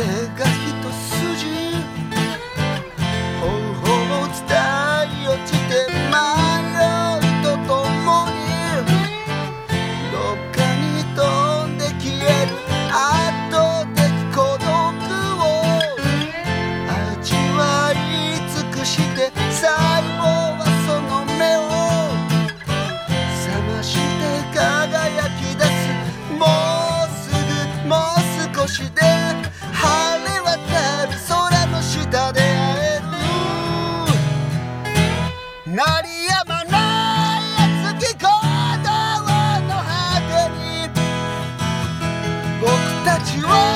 風が一筋方法を伝い落ちて迷いとともにどっかに飛んで消える圧倒的孤独を味わい尽くして最後はその目を覚まして輝き出すもうすぐもう少しで晴れ渡る空の下で会える鳴りやまない熱き鼓動の果てに僕たちを